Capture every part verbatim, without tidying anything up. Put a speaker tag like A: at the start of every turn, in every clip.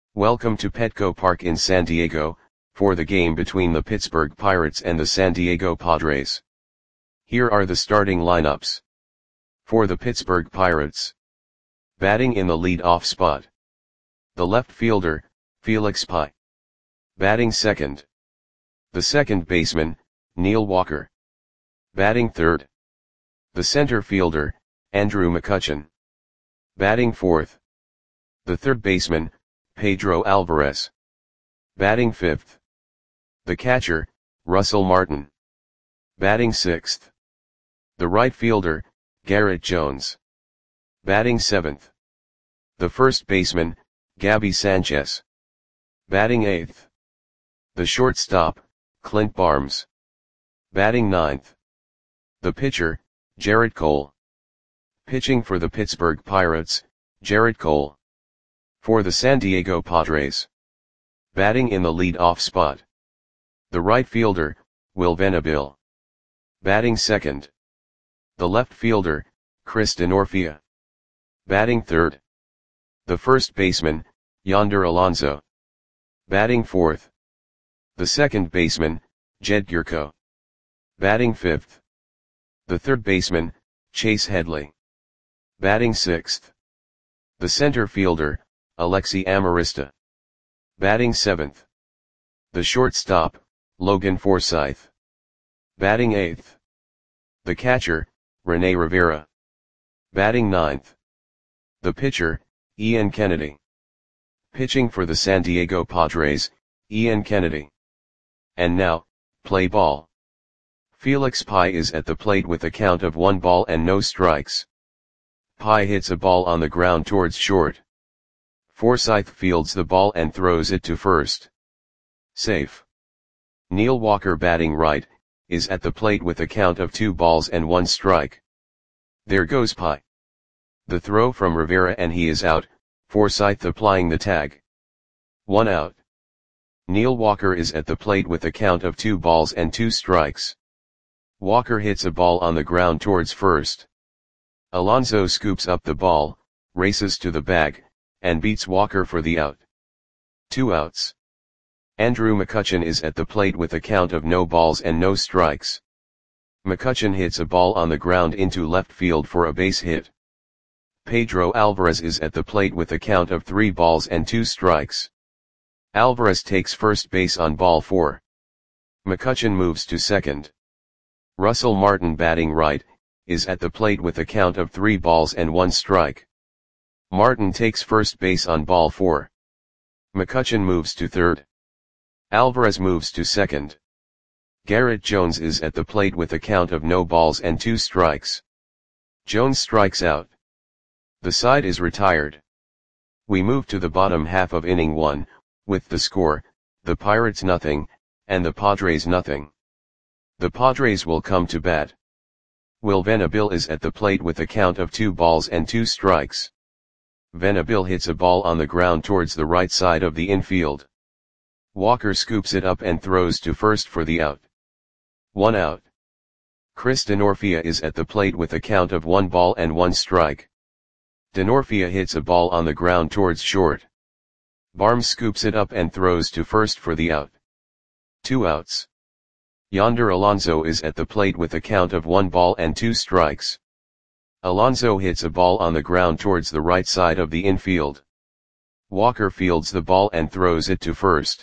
A: Welcome to Petco Park in San Diego, for the game between the Pittsburgh Pirates and the San Diego Padres. Here are the starting lineups. For the Pittsburgh Pirates. Batting in the lead-off spot. The left fielder, Felix Pie. Batting second. The second baseman, Neil Walker. Batting third. The center fielder, Andrew McCutchen. Batting fourth. The third baseman, Pedro Alvarez. Batting fifth. The catcher, Russell Martin. Batting sixth. The right fielder, Garrett Jones. Batting seventh. The first baseman, Gabby Sanchez. Batting eighth. The shortstop, Clint Barnes. Batting ninth. The pitcher, Gerrit Cole. Pitching for the Pittsburgh Pirates, Gerrit Cole. For the San Diego Padres. Batting in the lead-off spot. The right fielder, Will Venable. Batting second. The left fielder, Chris Denorfia. Batting third. The first baseman, Yonder Alonso. Batting fourth. The second baseman, Jed Gyorko. Batting fifth. The third baseman, Chase Headley. Batting sixth. The center fielder, Alexi Amarista. Batting seventh. The shortstop, Logan Forsythe. Batting eighth. The catcher, Rene Rivera. Batting ninth. The pitcher, Ian Kennedy. Pitching for the San Diego Padres, Ian Kennedy. And now, play ball. Felix Pie is at the plate with a count of one ball and no strikes. Pie hits a ball on the ground towards short. Forsythe fields the ball and throws it to first. Safe. Neil Walker, batting right, is at the plate with a count of two balls and one strike. There goes Pie. The throw from Rivera and he is out, Forsythe applying the tag. One out. Neil Walker is at the plate with a count of two balls and two strikes. Walker hits a ball on the ground towards first. Alonso scoops up the ball, races to the bag, and beats Walker for the out. Two outs. Andrew McCutchen is at the plate with a count of no balls and no strikes. McCutchen hits a ball on the ground into left field for a base hit. Pedro Alvarez is at the plate with a count of three balls and two strikes. Alvarez takes first base on ball four. McCutchen moves to second. Russell Martin, batting right, is at the plate with a count of three balls and one strike. Martin takes first base on ball four. McCutchen moves to third. Alvarez moves to second. Garrett Jones is at the plate with a count of no balls and two strikes. Jones strikes out. The side is retired. We move to the bottom half of inning one, with the score, the Pirates nothing, and the Padres nothing. The Padres will come to bat. Will Venable is at the plate with a count of two balls and two strikes. Venable hits a ball on the ground towards the right side of the infield. Walker scoops it up and throws to first for the out. One out. Chris Denorfia is at the plate with a count of one ball and one strike. Denorfia hits a ball on the ground towards short. Barnes scoops it up and throws to first for the out. Two outs. Yonder Alonso is at the plate with a count of one ball and two strikes. Alonso hits a ball on the ground towards the right side of the infield. Walker fields the ball and throws it to first.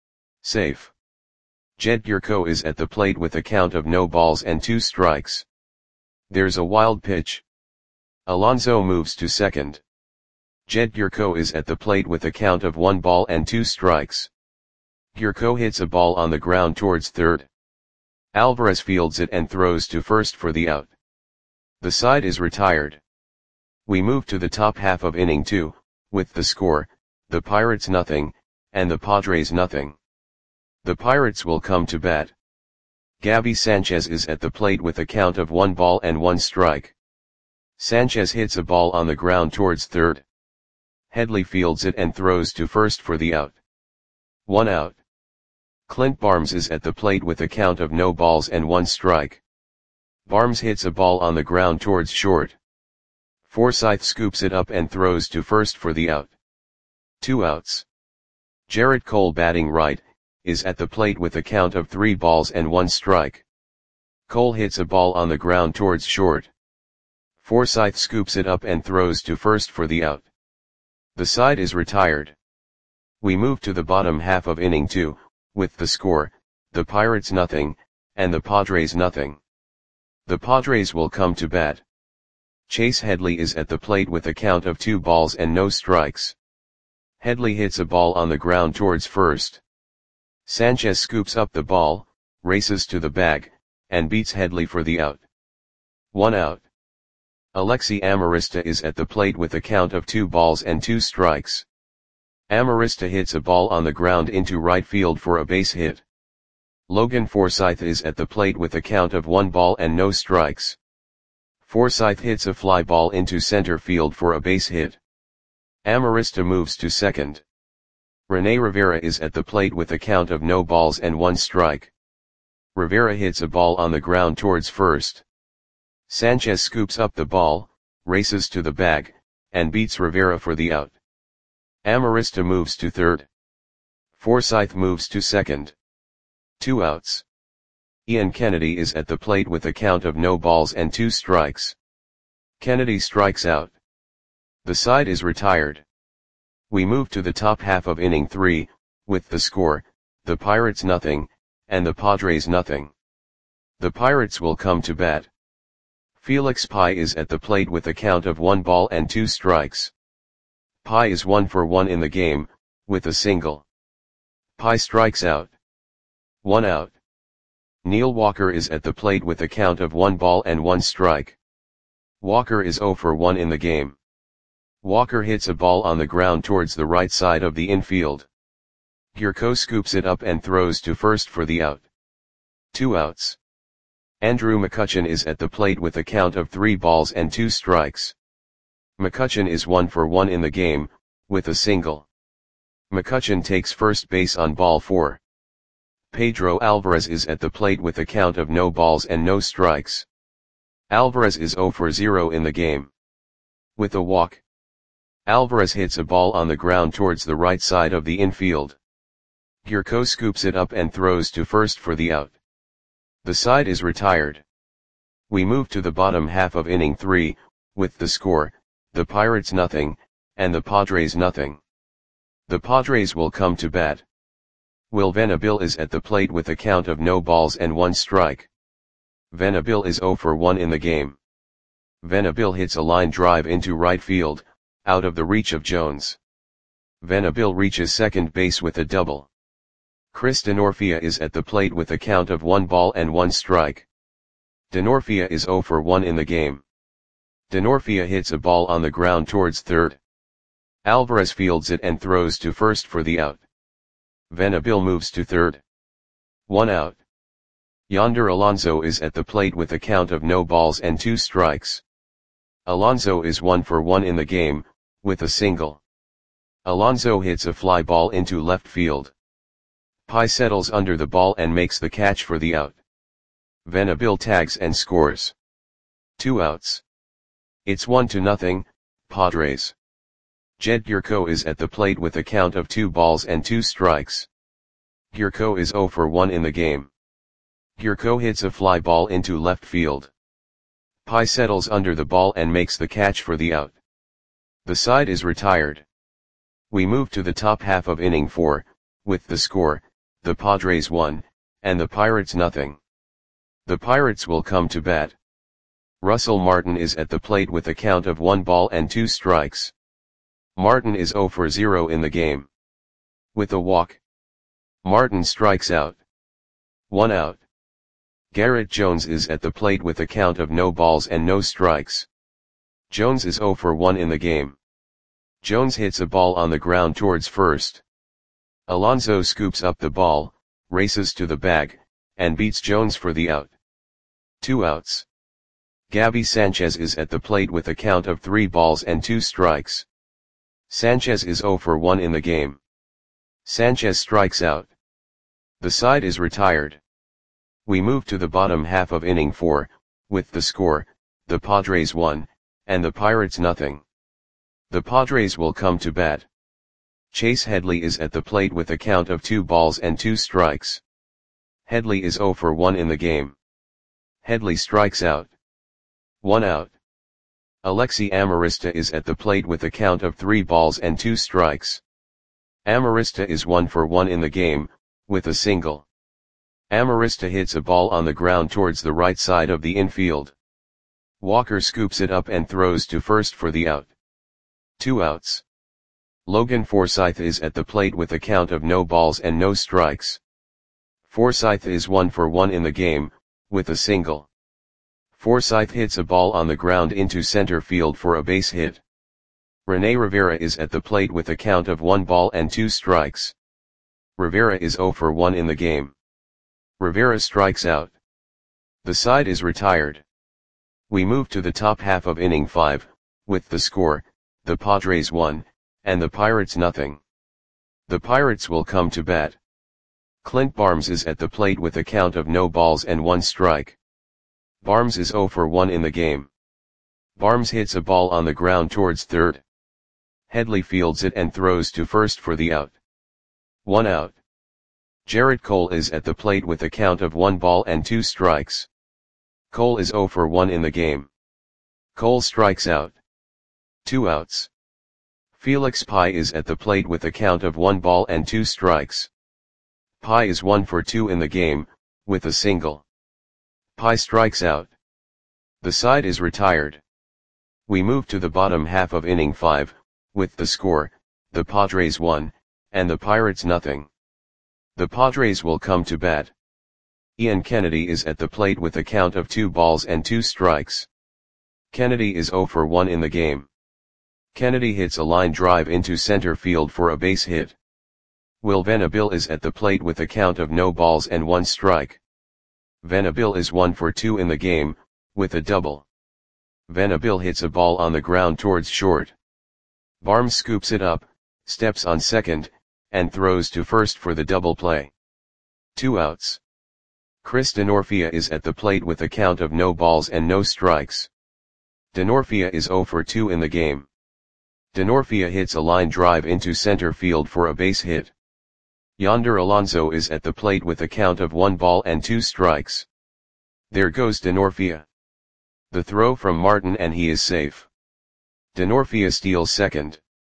A: Safe. Jed Gyorko is at the plate with a count of no balls and two strikes. There's a wild pitch. Alonso moves to second. Jed Gyorko is at the plate with a count of one ball and two strikes. Gyorko hits a ball on the ground towards third. Alvarez fields it and throws to first for the out. The side is retired. We move to the top half of inning two, with the score, the Pirates nothing, and the Padres nothing. The Pirates will come to bat. Gabby Sanchez is at the plate with a count of one ball and one strike. Sanchez hits a ball on the ground towards third. Headley fields it and throws to first for the out. One out. Clint Barnes is at the plate with a count of no balls and one strike. Barnes hits a ball on the ground towards short. Forsythe scoops it up and throws to first for the out. Two outs. Gerrit Cole, batting right, is at the plate with a count of three balls and one strike. Cole hits a ball on the ground towards short. Forsythe scoops it up and throws to first for the out. The side is retired. We move to the bottom half of inning two, with the score, the Pirates nothing, and the Padres nothing. The Padres will come to bat. Chase Headley is at the plate with a count of two balls and no strikes. Headley hits a ball on the ground towards first. Sanchez scoops up the ball, races to the bag, and beats Headley for the out. One out. Alexi Amarista is at the plate with a count of two balls and two strikes. Amarista hits a ball on the ground into right field for a base hit. Logan Forsythe is at the plate with a count of one ball and no strikes. Forsythe hits a fly ball into center field for a base hit. Amarista moves to second. Rene Rivera is at the plate with a count of no balls and one strike. Rivera hits a ball on the ground towards first. Sanchez scoops up the ball, races to the bag, and beats Rivera for the out. Amarista moves to third. Forsythe moves to second. Two outs. Ian Kennedy is at the plate with a count of no balls and two strikes. Kennedy strikes out. The side is retired. We move to the top half of inning three, with the score, the Pirates nothing, and the Padres nothing. The Pirates will come to bat. Felix Pie is at the plate with a count of one ball and two strikes. Pie is one for one in the game, with a single. Pie strikes out. One out. Neil Walker is at the plate with a count of one ball and one strike. Walker is zero for one in the game. Walker hits a ball on the ground towards the right side of the infield. Gurko scoops it up and throws to first for the out. Two outs. Andrew McCutchen is at the plate with a count of three balls and two strikes. McCutchen is one for one in the game, with a single. McCutchen takes first base on ball four. Pedro Alvarez is at the plate with a count of no balls and no strikes. Alvarez is zero for zero in the game. With a walk, Alvarez hits a ball on the ground towards the right side of the infield. Gurko scoops it up and throws to first for the out. The side is retired. We move to the bottom half of inning three, with the score, the Pirates nothing, and the Padres nothing. The Padres will come to bat. Will Venable is at the plate with a count of no balls and one strike. Venable is zero for one in the game. Venable hits a line drive into right field, out of the reach of Jones. Venable reaches second base with a double. Chris Denorfia is at the plate with a count of one ball and one strike. Denorfia is zero for one in the game. Denorfia hits a ball on the ground towards third. Alvarez fields it and throws to first for the out. Venable moves to third. One out. Yonder Alonso is at the plate with a count of no balls and two strikes. Alonso is one for one in the game, with a single. Alonso hits a fly ball into left field. Pie settles under the ball and makes the catch for the out. Venable tags and scores. Two outs. It's one to nothing, Padres. Jed Gurko is at the plate with a count of two balls and two strikes. Gurko is zero for one in the game. Gurko hits a fly ball into left field. Pie settles under the ball and makes the catch for the out. The side is retired. We move to the top half of inning four, with the score, the Padres one, and the Pirates nothing. The Pirates will come to bat. Russell Martin is at the plate with a count of one ball and two strikes. Martin is zero for zero in the game. With a walk, Martin strikes out. One out. Garrett Jones is at the plate with a count of no balls and no strikes. Jones is zero for one in the game. Jones hits a ball on the ground towards first. Alonso scoops up the ball, races to the bag, and beats Jones for the out. Two outs. Gabby Sanchez is at the plate with a count of three balls and two strikes. Sanchez is zero for one in the game. Sanchez strikes out. The side is retired. We move to the bottom half of inning four, with the score, the Padres one, and the Pirates nothing. The Padres will come to bat. Chase Headley is at the plate with a count of two balls and two strikes. Headley is zero for one in the game. Headley strikes out. One out. Alexi Amarista is at the plate with a count of three balls and two strikes. Amarista is one for one in the game, with a single. Amarista hits a ball on the ground towards the right side of the infield. Walker scoops it up and throws to first for the out. Two outs. Logan Forsythe is at the plate with a count of no balls and no strikes. Forsythe is one for one in the game, with a single. Forsythe hits a ball on the ground into center field for a base hit. Rene Rivera is at the plate with a count of one ball and two strikes. Rivera is zero for one in the game. Rivera strikes out. The side is retired. We move to the top half of inning five, with the score, the Padres one, and the Pirates nothing. The Pirates will come to bat. Clint Barnes is at the plate with a count of no balls and one strike. Barnes is zero for one in the game. Barnes hits a ball on the ground towards third. Headley fields it and throws to first for the out. One out. Jarrett Cole is at the plate with a count of one ball and two strikes. Cole is zero for one in the game. Cole strikes out. Two outs. Felix Pye is at the plate with a count of one ball and two strikes. Pye is one for two in the game, with a single. Pye strikes out. The side is retired. We move to the bottom half of inning five, with the score, the Padres one, and the Pirates nothing. The Padres will come to bat. Ian Kennedy is at the plate with a count of two balls and two strikes. Kennedy is zero for one in the game. Kennedy hits a line drive into center field for a base hit. Will Venable is at the plate with a count of no balls and one strike. Venable is one for two in the game, with a double. Venable hits a ball on the ground towards short. Barnes scoops it up, steps on second, and throws to first for the double play. Two outs. Chris Denorfia is at the plate with a count of no balls and no strikes. Denorfia is zero for two in the game. Denorfia hits a line drive into center field for a base hit. Yonder Alonso is at the plate with a count of one ball and two strikes. There goes Denorfia. The throw from Martin and he is safe. Denorfia steals second.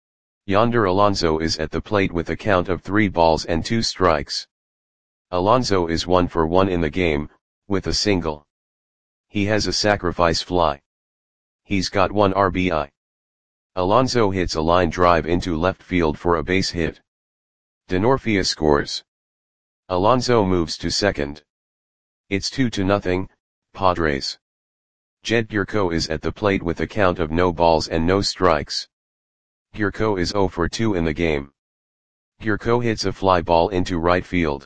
A: Yonder Alonso is at the plate with a count of three balls and two strikes. Alonso is one for one in the game, with a single. He has a sacrifice fly. He's got one R B I. Alonso hits a line drive into left field for a base hit. Denorfia scores. Alonso moves to second. It's two to nothing, Padres. Jed Gurko is at the plate with a count of no balls and no strikes. Gurko is zero for two in the game. Gurko hits a fly ball into right field.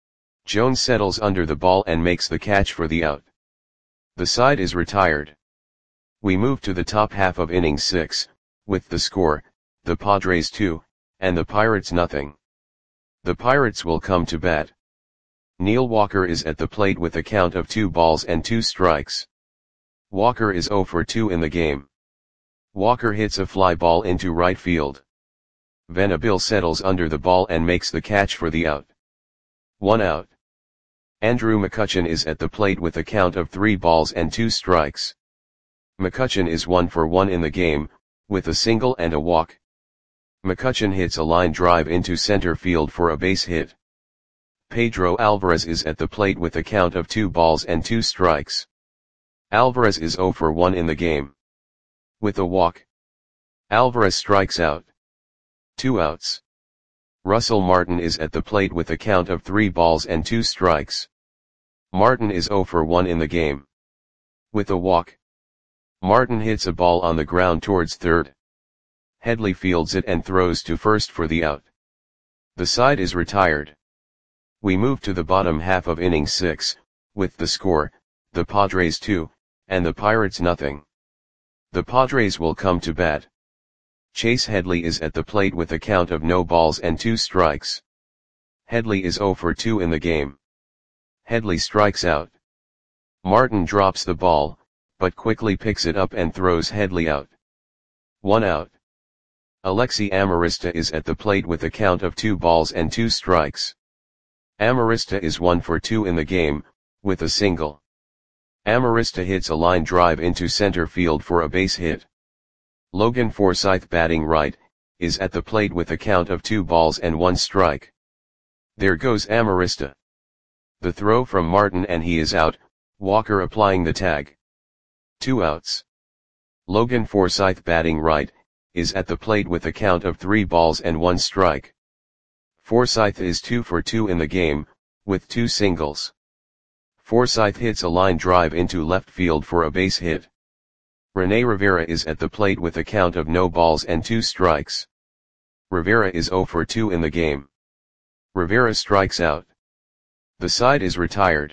A: Jones settles under the ball and makes the catch for the out. The side is retired. We move to the top half of inning six, with the score, the Padres two, and the Pirates nothing. The Pirates will come to bat. Neil Walker is at the plate with a count of two balls and two strikes. Walker is zero for two in the game. Walker hits a fly ball into right field. Venable settles under the ball and makes the catch for the out. One out. Andrew McCutchen is at the plate with a count of three balls and two strikes. McCutchen is one for one in the game, with a single and a walk. McCutchen hits a line drive into center field for a base hit. Pedro Alvarez is at the plate with a count of two balls and two strikes. Alvarez is zero for one in the game. With a walk. Alvarez strikes out. Two outs. Russell Martin is at the plate with a count of three balls and two strikes. Martin is zero for one in the game. With a walk. Martin hits a ball on the ground towards third. Headley fields it and throws to first for the out. The side is retired. We move to the bottom half of inning six, with the score, the Padres two, and the Pirates nothing. The Padres will come to bat. Chase Headley is at the plate with a count of no balls and two strikes. Headley is zero for two in the game. Headley strikes out. Martin drops the ball, but quickly picks it up and throws Headley out. One out. Alexi Amarista is at the plate with a count of two balls and two strikes. Amarista is one for two in the game, with a single. Amarista hits a line drive into center field for a base hit. Logan Forsythe, batting right, is at the plate with a count of two balls and one strike. There goes Amarista. The throw from Martin and he is out, Walker applying the tag. Two outs. Logan Forsythe, batting right, is at the plate with a count of three balls and one strike. Forsythe is two for two in the game, with two singles. Forsythe hits a line drive into left field for a base hit. Rene Rivera is at the plate with a count of no balls and two strikes. Rivera is zero for two in the game. Rivera strikes out. The side is retired.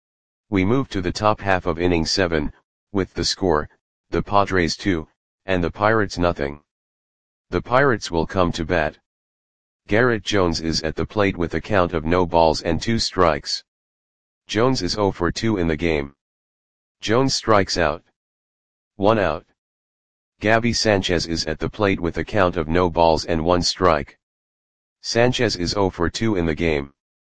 A: We move to the top half of inning seven, with the score, the Padres two, and the Pirates nothing. The Pirates will come to bat. Garrett Jones is at the plate with a count of no balls and two strikes. Jones is zero for two in the game. Jones strikes out. One out. Gabby Sanchez is at the plate with a count of no balls and one strike. Sanchez is zero for two in the game.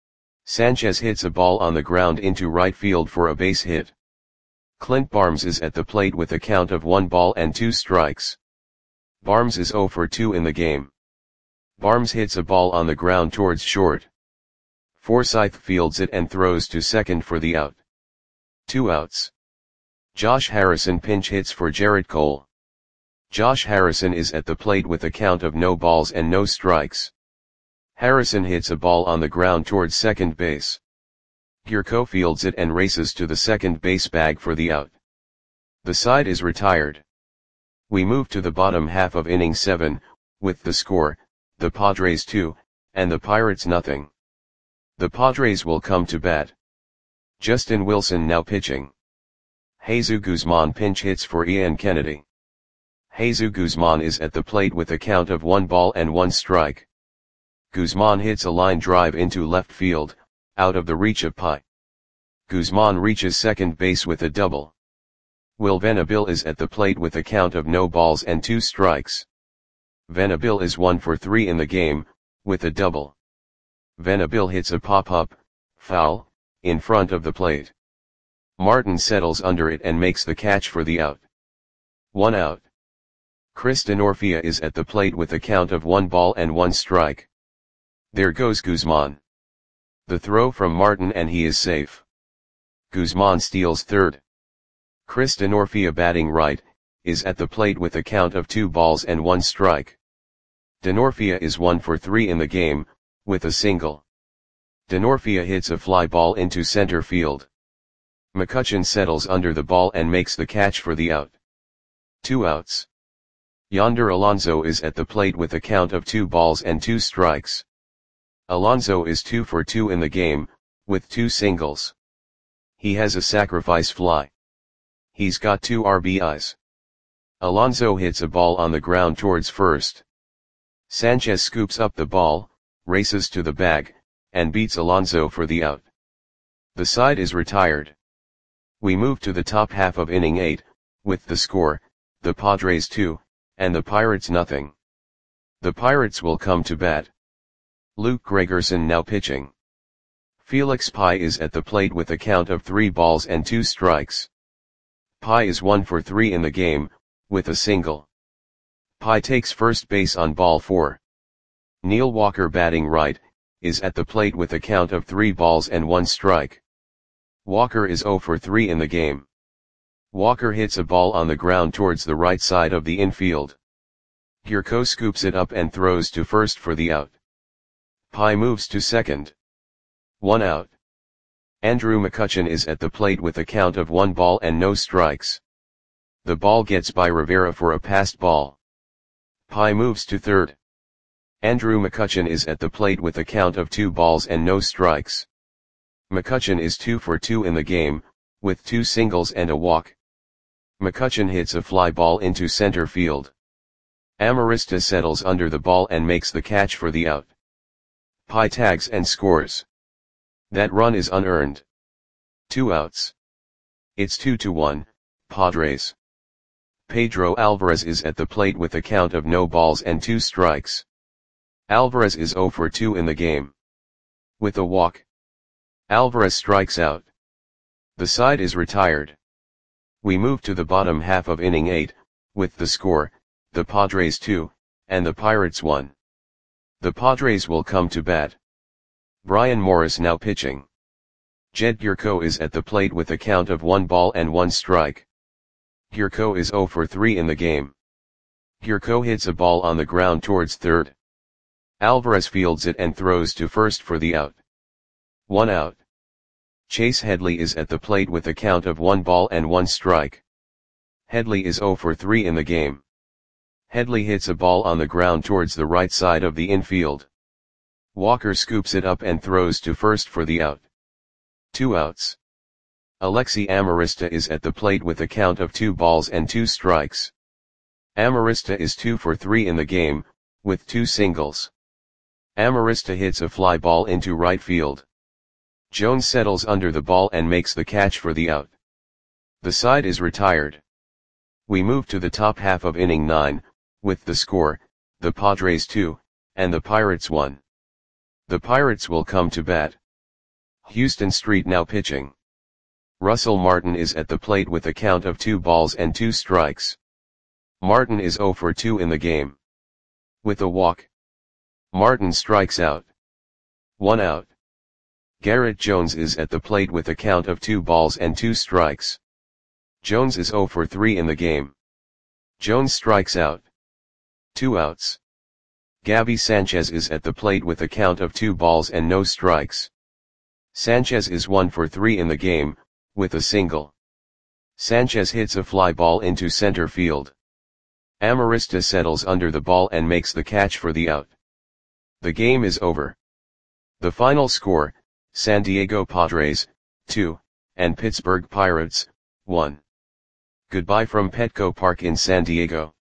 A: Sanchez hits a ball on the ground into right field for a base hit. Clint Barnes is at the plate with a count of one ball and two strikes. Barnes is zero for two in the game. Barnes hits a ball on the ground towards short. Forsythe fields it and throws to second for the out. Two outs. Josh Harrison pinch hits for Jarrett Cole. Josh Harrison is at the plate with a count of no balls and no strikes. Harrison hits a ball on the ground towards second base. Gurko fields it and races to the second base bag for the out. The side is retired. We move to the bottom half of inning seven, with the score, the Padres two, and the Pirates nothing. The Padres will come to bat. Justin Wilson now pitching. Jesus Guzman pinch hits for Ian Kennedy. Jesus Guzman is at the plate with a count of one ball and one strike. Guzman hits a line drive into left field, out of the reach of Pi. Guzman reaches second base with a double. Will Venable is at the plate with a count of no balls and two strikes. Venable is one for three in the game, with a double. Venable hits a pop-up, foul, in front of the plate. Martin settles under it and makes the catch for the out. One out. Chris Denorfia is at the plate with a count of one ball and one strike. There goes Guzman. The throw from Martin and he is safe. Guzman steals third. Chris Denorfia, batting right, is at the plate with a count of two balls and one strike. Denorfia is one for three in the game, with a single. Denorfia hits a fly ball into center field. McCutchen settles under the ball and makes the catch for the out. Two outs. Yonder Alonso is at the plate with a count of two balls and two strikes. Alonso is two for two in the game, with two singles. He has a sacrifice fly. He's got two R B Is. Alonso hits a ball on the ground towards first. Sanchez scoops up the ball, races to the bag, and beats Alonso for the out. The side is retired. We move to the top half of inning eight, with the score, the Padres two, and the Pirates nothing. The Pirates will come to bat. Luke Gregerson now pitching. Felix Pi is at the plate with a count of three balls and two strikes. Pi is one for three in the game, with a single. Pi takes first base on ball four. Neil Walker, batting right, is at the plate with a count of three balls and one strike. Walker is zero for three in the game. Walker hits a ball on the ground towards the right side of the infield. Gurko scoops it up and throws to first for the out. Pi moves to second. One out. Andrew McCutchen is at the plate with a count of one ball and no strikes. The ball gets by Rivera for a passed ball. Pi moves to third. Andrew McCutchen is at the plate with a count of two balls and no strikes. McCutchen is two for two in the game, with two singles and a walk. McCutchen hits a fly ball into center field. Amarista settles under the ball and makes the catch for the out. Pi tags and scores. That run is unearned. Two outs. It's two to one, Padres. Pedro Alvarez is at the plate with a count of no balls and two strikes. Alvarez is zero for two in the game. With a walk, Alvarez strikes out. The side is retired. We move to the bottom half of inning eight, with the score, the Padres two, and the Pirates one. The Padres will come to bat. Brian Morris now pitching. Jed Gyorko is at the plate with a count of one ball and one strike. Gyorko is zero for three in the game. Gyorko hits a ball on the ground towards third. Alvarez fields it and throws to first for the out. One out. Chase Headley is at the plate with a count of one ball and one strike. Headley is zero for three in the game. Headley hits a ball on the ground towards the right side of the infield. Walker scoops it up and throws to first for the out. Two outs. Alexi Amarista is at the plate with a count of two balls and two strikes. Amarista is two for three in the game, with two singles. Amarista hits a fly ball into right field. Jones settles under the ball and makes the catch for the out. The side is retired. We move to the top half of inning nine, with the score, the Padres two, and the Pirates one. The Pirates will come to bat. Houston Street now pitching. Russell Martin is at the plate with a count of two balls and two strikes. Martin is zero for two in the game. With a walk, Martin strikes out. One out. Garrett Jones is at the plate with a count of two balls and two strikes. Jones is zero for three in the game. Jones strikes out. Two outs. Gabby Sanchez is at the plate with a count of two balls and no strikes. Sanchez is one for three in the game, with a single. Sanchez hits a fly ball into center field. Amarista settles under the ball and makes the catch for the out. The game is over. The final score, San Diego Padres, two, and Pittsburgh Pirates, one. Goodbye from Petco Park in San Diego.